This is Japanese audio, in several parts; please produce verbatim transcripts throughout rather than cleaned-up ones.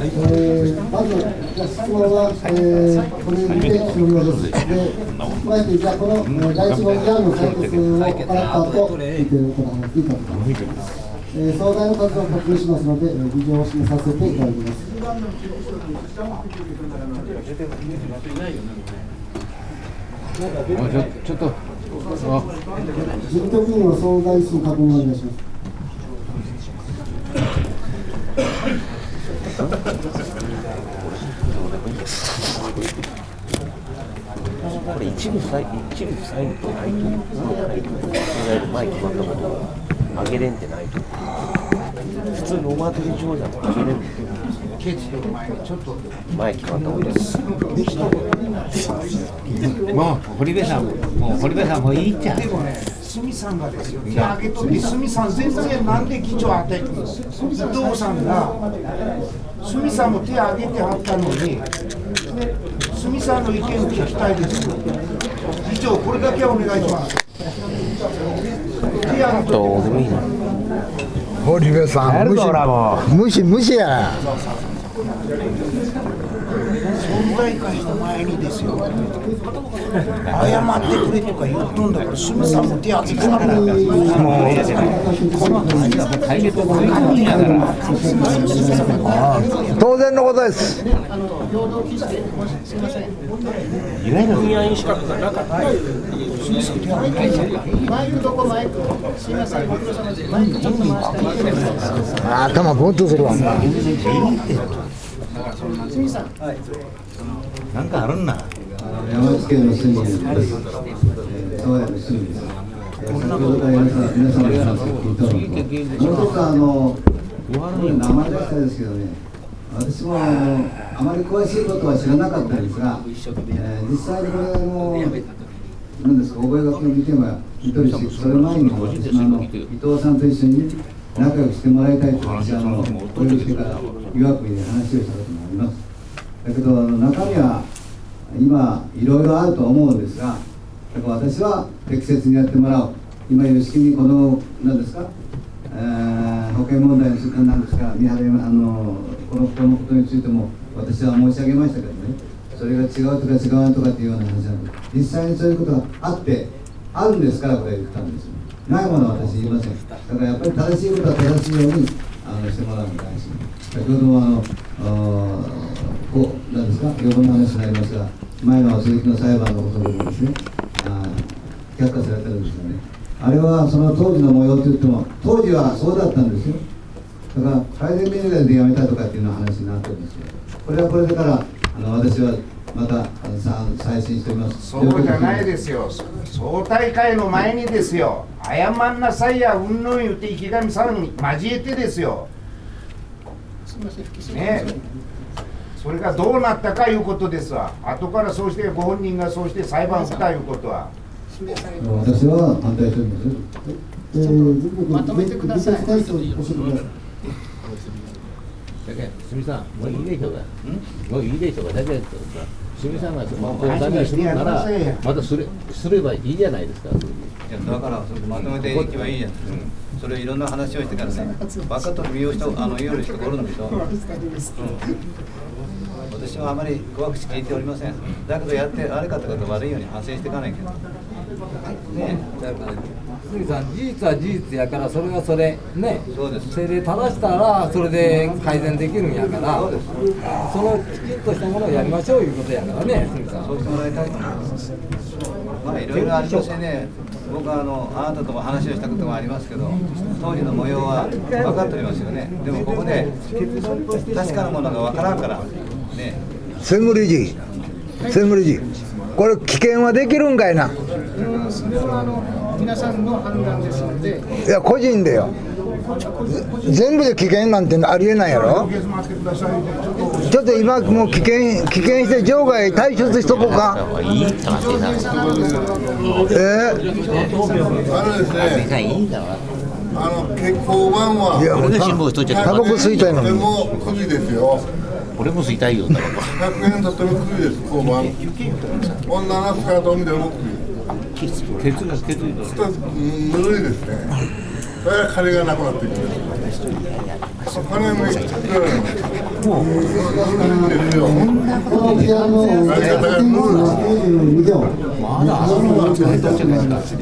えー、まず質問は、えー、これにて終了です。で、加えてじゃあこの、えー、第一問議案の採決を行った後、聞いていただきいただきます。えー、総代の数を確認しますので、えー、議場を示させていただきます。 ちょっと事務局員の総代数確認をお願いします。 これ一部サイ一部サイトないとないと前決まったことを上げれんってないと普通のお祭り場じゃ上げれんってちょっと前決まったことです。 もう堀部さんもう堀部さんもういいじゃん。 でもね、鷲さんがですよ、手挙げとって鷲さん全然なんで議長当てるんです伊藤さんが鷲さんも手挙げてはったのに鷲さんの意見を聞きたいですよ。議長これだけはお願いします。手挙げと堀部さん無視無視や。 総大会の前にですよ、謝ってくれとか言っとんだから、鷲さんも手挙げてたら、もうこの話は解決を分かるんやから、 当然のことです。 いわゆる不安資格がなかった。 マイクどこマイクすみません、ご苦労様です。マイクちょっと回していただけますか。 頭ボッとするわ。 清水さん、 なんかあるんな。 山口県の住人です。沢谷の住人です。先ほどから皆さん皆さんの話を聞いたのと、もう一つあの名前出したんですけどね、私もあのあまり詳しいことは知らなかったんですが、えー、実際にこれあの何ですか覚書を見ても見とるし、それ前にも私もあの伊藤さんと一緒に仲良くしてもらいたいと私あのこれをしてから岩国で話をしたこともあります。だけどあの中身は今いろいろあると思うんですが、だから私は適切にやってもらおう。今吉木にこの何ですか、えー、保険問題について何ですか、見張りあのこのこのことについても私は申し上げましたけどね、それが違うとか違わんとかっていうような話なんで、実際にそういうことがあってあるんですからこれ言ったんですよ。ないものは私言いません。だからやっぱり正しいことは正しいようにあのしてもらうのが大事。先ほどもあのあこうなんですか、余分な話になりますが、前の鈴木の裁判のことでもですね、あ却下されてるんですよね。あれはその当時の模様といっても当時はそうだったんですよ。だから改善命令でやめたとかっていうの話になってるんですよ。これはこれだからあの私はまたあのさ再審しております。 そうじゃないですよ。総大会の前にですよ、謝んなさいやうんぬん言って池上さんに交えてですよ。ね、それがどうなったかいうことですわ。後からそうしてご本人がそうして裁判したいうことは。 私は反対してるんですよ。えー、 まとめてください。 すみさん、もういいでしょうが。もういいでしょうが。だけどさ、すみさんがもうダメするなら、またすれすればいいじゃないですか。 いやだからそれまとめていけばいいやん。うん、それいろんな話をしてからね、バカと見よう人あの言う人がおるんでしょ。うん、私はあまり怖くし聞いておりません。だけどやって悪かったこと悪いように反省していかないけど。ねだから杉さん、事実は事実やから、それはそれね、 そうです。 それで正したらそれで改善できるんやから、そのきちっとしたものをやりましょういうことやからね、杉さん。 そうしてもらいたいと思います。まあいろいろありましてね、僕はあのあなたとも話をしたこともありますけど、当時の模様は分かっておりますよね。でもここで確かなものが分からんからね。 専務理事、専務理事、これ危険はできるんかいな。 それはあの皆さんの判断ですので。 いや個人でよ。全部で危険なんてありえないやろ。ちょっと今もう危険危険して場外退出しとこうか。 いいってなってさ。 えー、 あのですね。 いいんだわ。 あの結構版は。 いやもうタバコ吸いたいのに。 でもくじですよ。 俺も吸いたいよ。ひゃくえんとってもくじです。交番。女の人からどう見てもくじ。 ケツがケツがぬるいですね。 だから金がなくなってくる。金もいっこのピアノをやっていますにひょう。まだあるのが使えたんじゃないですか。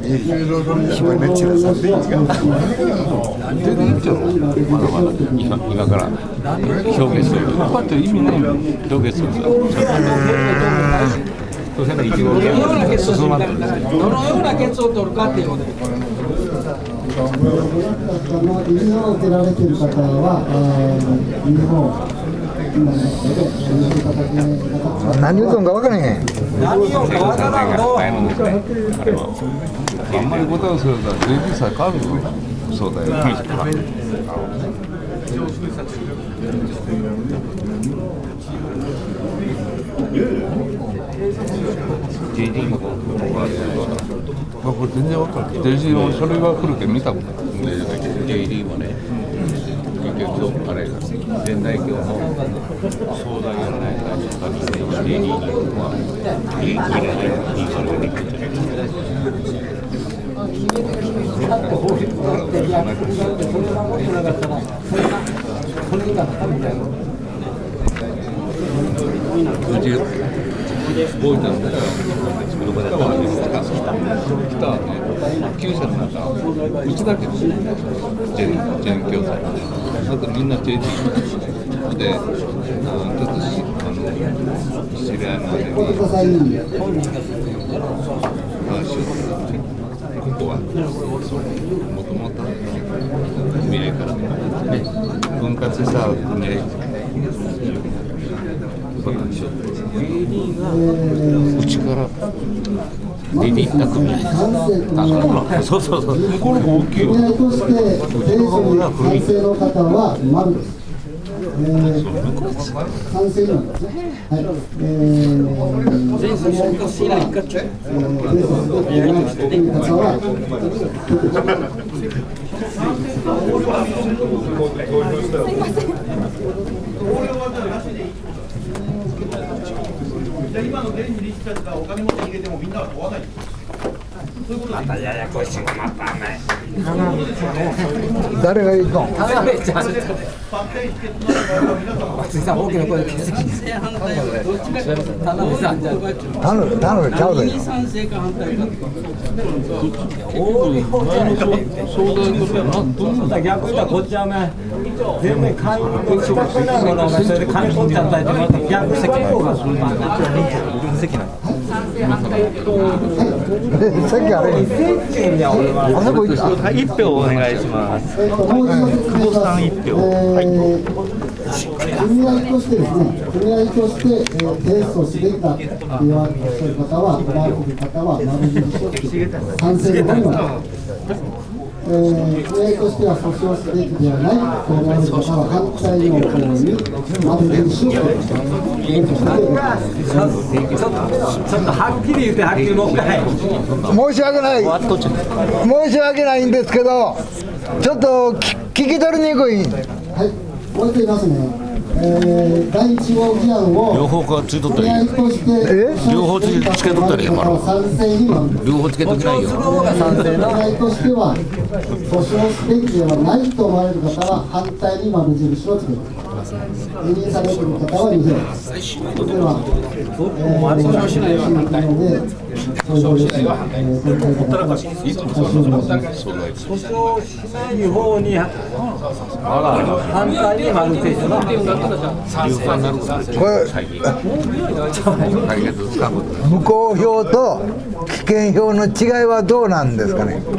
全然いいじゃん。まだまだ今今から表現する。パッと意味ないの。表現する。そうせないいちご系は進まないんですよ。 どのようなケツを取るかっていうことで。 医療を受けられている方は、日本何言うとんか分からへん。 何をか分からんの。 あんまりことをすると税金さえ変わるの。そうだよ。ジェーディー もこれ全然分からない。ジェーディー も書類は来るけど見たことない。ジェーディー もね、結局あれ全大教の相談やらないからジェーディー にはいいからね、いいからね。うち大分のね、どこだったんですか。来たね、厩舎の中、うちだけですね、ジェン、ジェン教材。あとみんな ジェーディー で、あちょっとしあの知り合いのあれに、話をここは、もともと組合からね、分割した組合。うちから出ていった組合。そうそうそう。向こうの方大きいよ。うちの方が古い。賛成の方は丸です。賛成なんですね。はい。全組合としてないか。やりましたね。方は。 今の現にリストがお金持って逃げてもみんなは問わない。またややこしいがまたね。 誰が言うの？ 田辺ちゃん。松井さん大きな声で欠席。田辺さんじゃ。 田辺田辺ちゃうだよ。 賛成か反対か。 大い方じゃない。そうだ逆に言ったらこっちはね全然買いに近くないものがそれで金取っちゃったりとか逆席の方がするんだ。席なん。 席あれ。あそこ行った。 一票お願いします。久保さん一票。はい。 組合としてですね、組合として、えー、提出をすべきだと言われている方は、おられる方は丸印をつけて賛成の方には、えー、組合としては訴訟すべきではないと思われる方は反対の方に丸印をつけてちょっとはっきり言ってはっきりもう一回申し訳ない申し訳ないんですけどちょっと聞き取りにくい。 はい、覚えていますね。えー、だいいち号議案を両方からついとったらいいよ。両方つけとったらいいよ。両方つけときないよ。 組合としては訴訟すべきではないと思われる方は反対に丸印をつけて辞任されている方はに票。では、えー、訴訟しないのでそういう方ですが、えー、取り替え方私を申します。 訴訟しない方に反対に丸印をな。 これ無効票と棄権票の違いはどうなんですかね。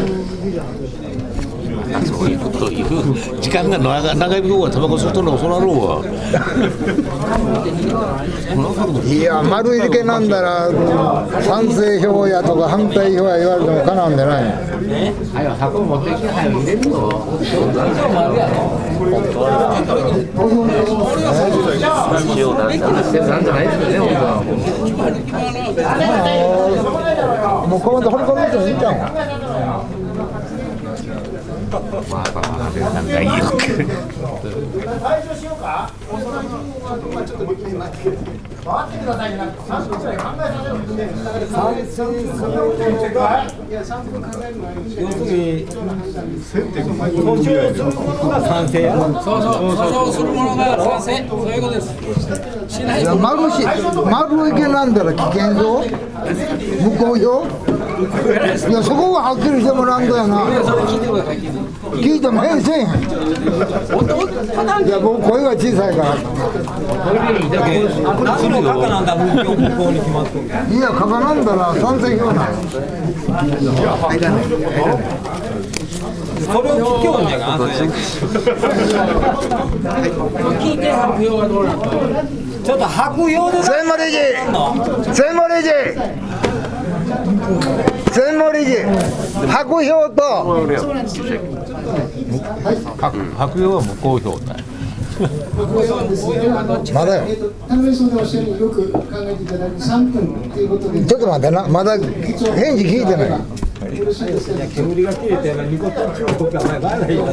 そういうこと言う。時間が長長い分はタバコ吸うとるのそらろうわ。 いや丸入けなんだら賛成票やとか反対票や言われてもかなんでない。 はよ箱持ってきてはよ入れるの。 もうコメント掘り込めてもいいんちゃうか。 まあまあまあなんかいいよ。 退場しようか。 回ってくださいよ、さんぷんくらい考えさせろ。 いや、さんぷん考えるのは要するに、補助するものが賛成やろ。 そうそう、補助するものが賛成、そういうことです。しないいや丸し丸池なんだら危険ぞ。無効票。いやそこははっきりしてもらうんだよな。聞いてもええせんやん。いや僕声が小さいから。 何のカカなんだ、無効に決まってる。 いやカカなんだら賛成票な。 それを聞きょうんじゃが。聞いて白票はどうなの。ちょっと白票で。 専務理事。専務理事。専務理事。白票と。 白票は無効票だ。 まだよ。 田辺総理おっしゃるようによく考えていただいてさんぷんということで。 ちょっと待ってな、まだ返事聞いてない。 煙が切れて、ニコちゃん中国が前前ないよ。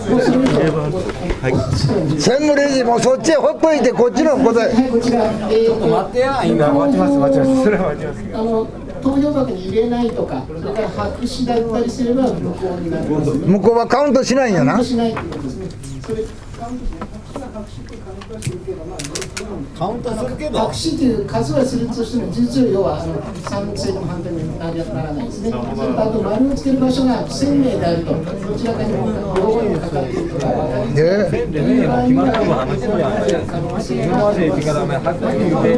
専務理事もそっちへほっといてこっちの答え。 はい、こちら。 ちょっと待ってや、今。 待ちます待ちます。それは待ちます。あの投票箱に入れないとか、それから白紙だったりすれば無効になります。 向こうはカウントしないんやな。 カウントしないということですね。それカウントしない。白紙とカウントするけど、まあカウントするけど。 白紙という数はするとしても、実要はあの賛成の反対にならないですね。それとあと丸をつける場所が不鮮明であると、どちらかにも両方にもかかっているとか分かります。 えでね、決まったの話じゃない。今まで言ってからね、はっきり言って。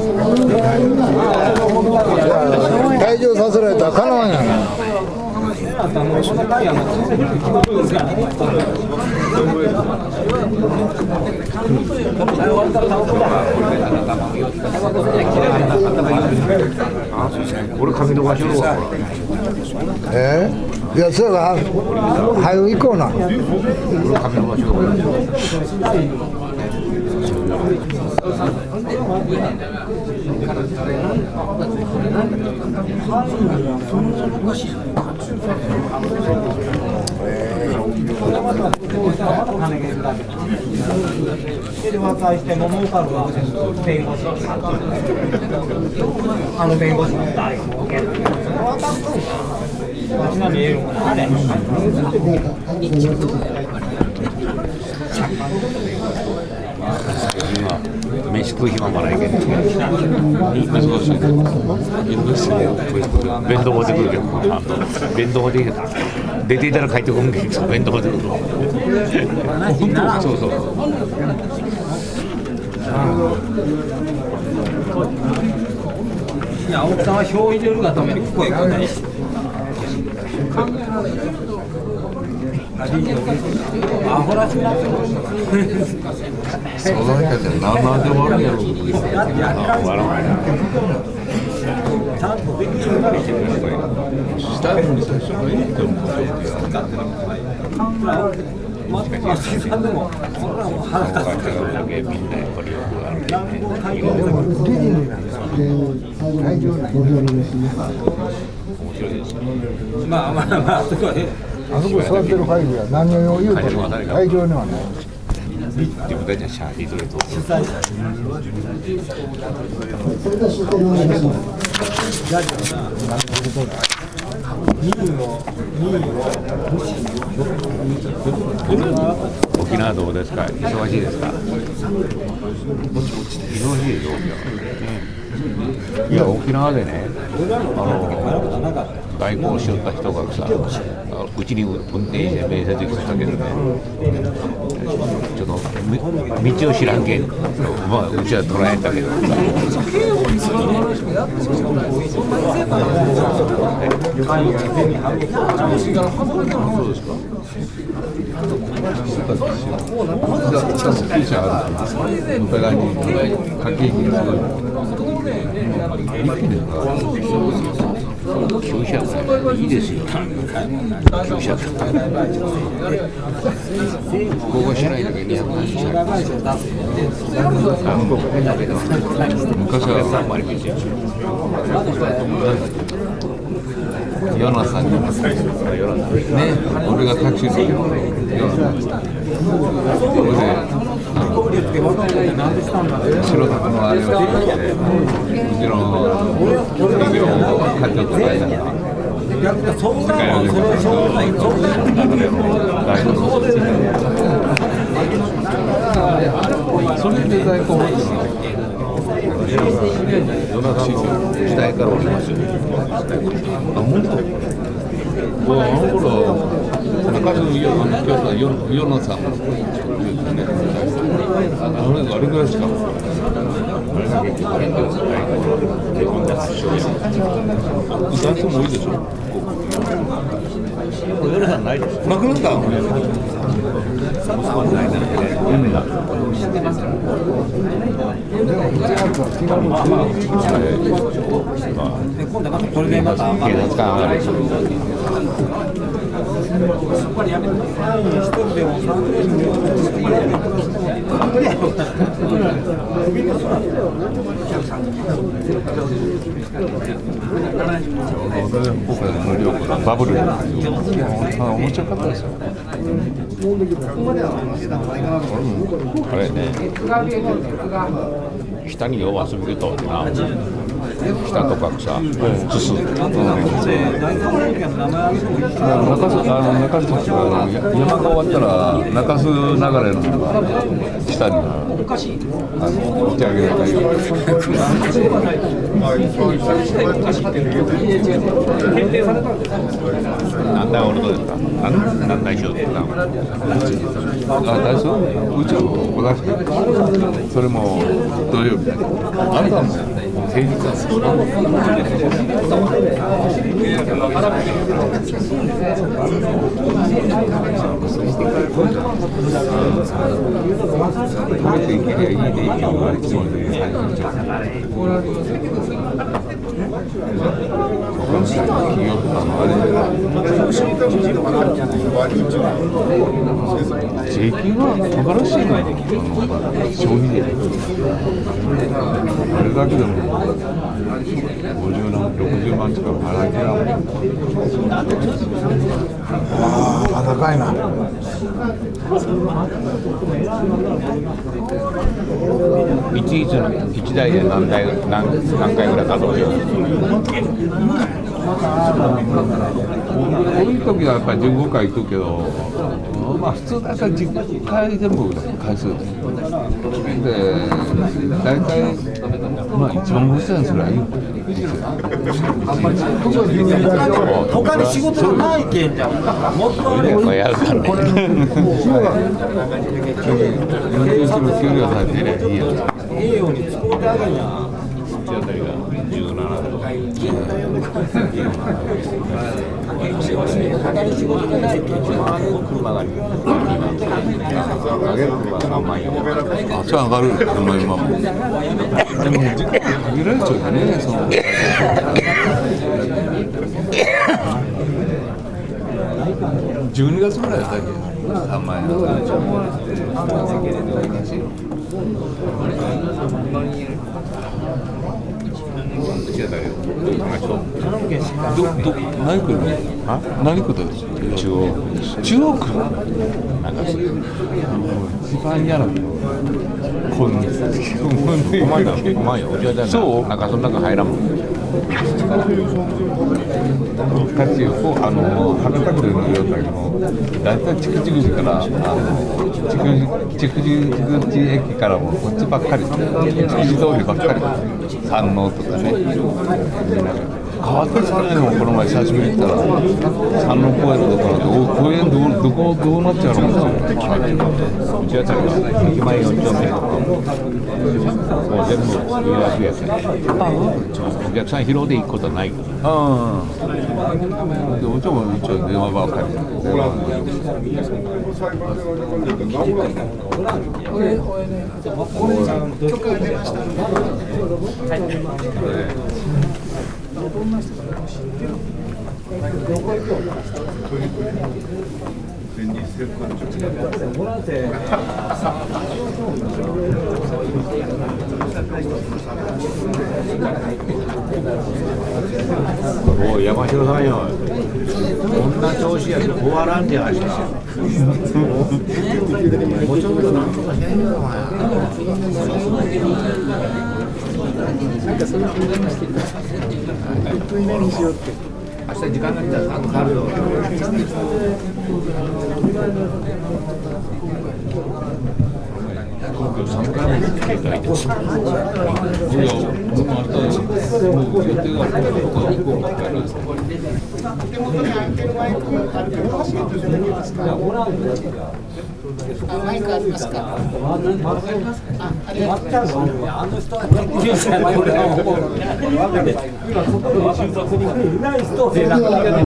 退場させられたらかなわんやな。 俺髪の毛しろ。 えー、いやそれが早よ行こうな。 俺髪の毛しろ。 で和解しても儲かるわ。弁護士。あの弁護士の誰か。私が見えるもんあれ。 飯食う暇もないけど弁当持ってくるけど弁当持ってきて出ていたら帰ってこんけど弁当持ってくるそうそういや、奥さんは票入れるがために声がないしアホらしくなってるその中で何なんでもあるやろ笑わないなちゃんとできるようにしてくれるしたのに最初のいいと思うまあ、松井さんでも、それはもう腹立つけど、 だけみんなやっぱりよくある乱暴会合まあまあまあ、すごい。 あそこ座ってる会議は何を言うても会場にはない。 自分たちはシャーティートレートそれでは出典お願いします。 沖縄どうですか忙しいですか忙しいでしょいや沖縄でねあの外交しよった人がさうちに運転して面接来たけどねちょっと道を知らんけんまあうちは捉えたけどそうですかお互いに駆け引きがすごい一気ですか旧車いいですよ旧車ここしないときには昔はあんまり見てヨナさんにもね俺がタクシー好きなのヨナさんそれで白タクのあれをしてて、もちろん営業課長とかいながら。世界のそれで大根持ってるの夜中の時代からおりますよ。あ、本当。もうあの頃中津の夜夜のさんもね、あれあれぐらいしか。男性も多いでしょ。夜さんないです。なくなった。 今度またこれでまた警察官上がる。そこでやめて。一人でも三人でも。 バブルで面白かったですよ。あれね、下によう遊びるとな、下とかさ、すす。中洲あの中洲山が終わったら中洲流れのが下にあの打ち上げられたり。なんだ俺とですか。なんだ一緒ですか。あ、大丈夫。宇宙同じ。それも土曜日。あれだもん。平日なんですよ。食べていけりゃいいでいいよ。企業とかもあれ税金は素晴らしいのよ、消費税。あれだけでもごじゅうまん、ろくじゅうまん近く払い切らん。 ああ、高いな。 一一の一台で何台何何回ぐらい稼働する。こういう時はやっぱりじゅうごかい行くけど、まあ普通だったらじゅっかい全部回数で、大体まあいちまんごせんえんするらいい。 他に仕事がないけんじゃん。もっとあればやるからね。給料されてね、いいよ。 いいように使うてあげんや。 口当たりがじゅうななど。 他に仕事がないけんじゃん。 車が上げる車が何万円。あ、それ上がる。今今も。でも限られちゃうよね。その。じゅうにがつぐらいだったっけ。さんまん円。どど何区？あ？何区だよ。中央。中央区？なんか一番嫌なの。こんな。お前だ。お前よ。そう。なんかその中入らんもん。タクシーをあの博多区で乗るようだけど、だいたい筑紫口からあの筑紫口駅からもこっちばっかり、筑紫通りばっかり、山王とかね。変わってきたね。もこの前久しぶりに来たら山王公園のところで、お公園どどこどうなっちゃうのかな。うちあたりが駅前よん丁目とかもう全部見分けやすい。お客さん広で行くことはないから。ああ。でうちも一応電話ばっかりで。電話おい山城さんよ。 んな調子やと終わらんで話してもうちょっとなんとかしてんのかな。明日時間が来たらなんとかあるよ。 さんかいめの警戒です。いや、僕もあったし、もう予定があるから僕は行こうかって言われます。 手元に開いてるマイクあるから教えていただけますか。あ、マイクありますか。あ、ありがとうございます。 あの人は研究者やこれはもう今外で就職にいない人でなかなかね。